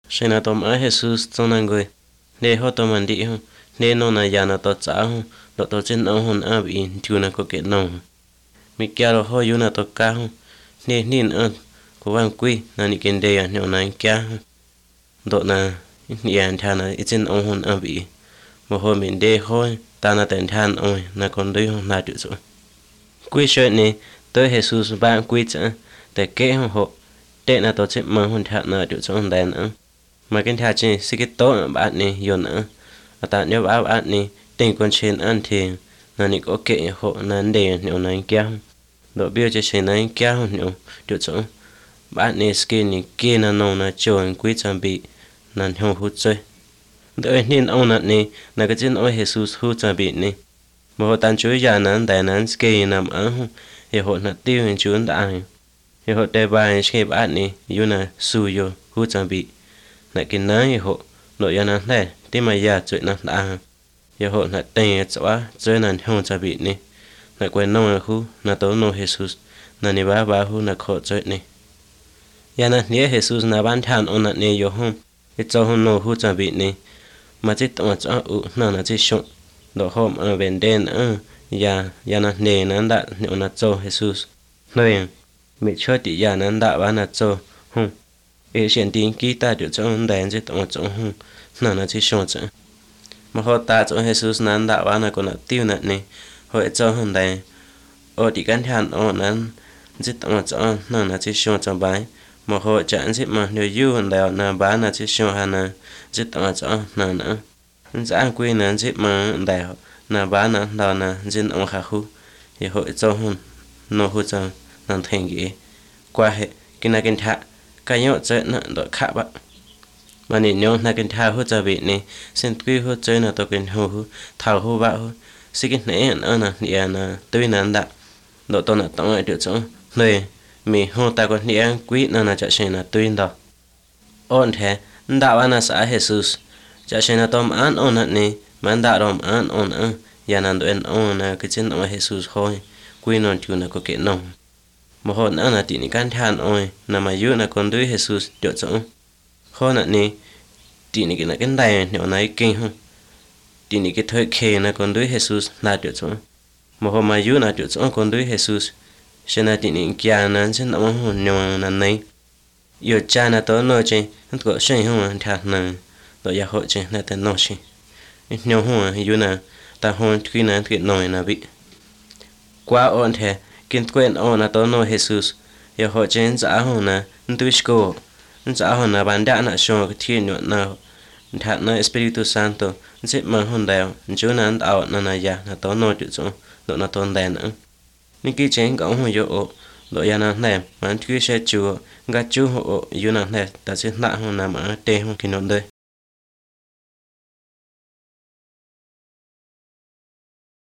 Sẽ là tôm á Jesus trong nàng người để họ tôm mình đi không để nó là già nó tọt trả không độ tọt trên ông hồn áp in chú nó có kết nông mi kia rồi họ yêu nó tọt cá không để nín ơn của vang quy là ní kiến đề nhỏ này kia độ là nhà thằng này trên ông hồn áp in một hồi mình đề thôi ta là tên than ôi là còn đấy không là được rồi quy chuyện này tới Jesus bạn quy chả để kể không họ để là tọt trên mang hồn thằng là được rồi đèn nữa mà cái thằng trên sẽ cái tốt bạn này yêu nữa ta nếu bạn này tình con trên ăn thì là ní có kệ họ là đề nhỏ này kia độ biểu cho trên này kia không nhiều được rồi bạn này skin này kia là nó là chơi quy chuẩn bị là không hút chơi đợi nên ông này là cái chuyện ông Jesus hút chuẩn bị này mà họ tan chuối già nán đại nán skin nằm ở thì họ là tiêu hình chuối đại thì họ đề bài cái bạn này yêu là su yo hút chuẩn bị lại cái nấy họ nội gia nán này thì mà già chuyện nán đại thì họ là tên cháu chơi là không chuẩn bị này lại quên nông là khu là tố nô Jesus là ni ba khu là khó chơi này ya na nia Jesus na ban than on na ne yo hom it cho hon no hu cha bi ne ma chi to cha u na na chi shon do hom an ben den ya na ne nan da ne na cho Jesus noi mi cho ti ya nan da ba na cho hum e xian tin ki ta de cho on den chi to cho hum na chi shon cha mà họ ta cho Jesus nan da ba na ko na tiu na ne họ cho hon den ở đi căn than on nan chi to cho na chi shon cha bai mà họ chẳng biết mà nếu yêu hồn đào na bán là chỉ cho hắn na chỉ tao cho na na giá quý na chỉ mà đào na bán na đào na chỉ ông khá khu thì họ cho hồn nó hỗ trợ làm thành cái qua hệ cái này cái thạ cái nhau chơi nó đội khác bạn mà nếu nhau na cái thạ hỗ trợ bị này xin quý hỗ trợ là tôi cái hồ thảo hồ bạo xin cái này nó là địa là tôi là đã độ tôi là tổng lại được chỗ nơi mi hô ta còn nia quý na cha sen na tuin da on the nda wana sa Jesus cha sen na tom an on ni man da rom an on ya nan doen on na cái chân on Jesus hoi quý non chu na ko ke nong mo ho na na ti ni kan than oi na ma yu na kon dui Jesus jo cho ho na ni ti ni cái na cái dai no nai kinh ho ti ni cái thoi khe na kon dui Jesus na jo cho mo ho ma yu na jo cho kon dui Jesus xin là tình kia nên xin ông hồn nhung là này yêu cha là tối nói chuyện hắn có chuyện không thật là đội gia hội chuyện là tên nói chuyện nhau không yêu là ta hôn khi nào chuyện nói là bị qua ổn thế kinh quen ổn là tối nói Jesus yêu hội chuyện giả hồn là tôi school giả hồn là bạn đã là cho cái thiên nhuận nào thật là Espiritu Santo sẽ mang hồn đào chúa nan tạo là ya là tối nói chuyện chỗ độ là tôn đèn nữa những cái chuyện cũng không có đội nhà này mà cứ sẽ chùa gạt chú hộ yêu này ta sẽ nặng hơn làm ở đây không khi nào đây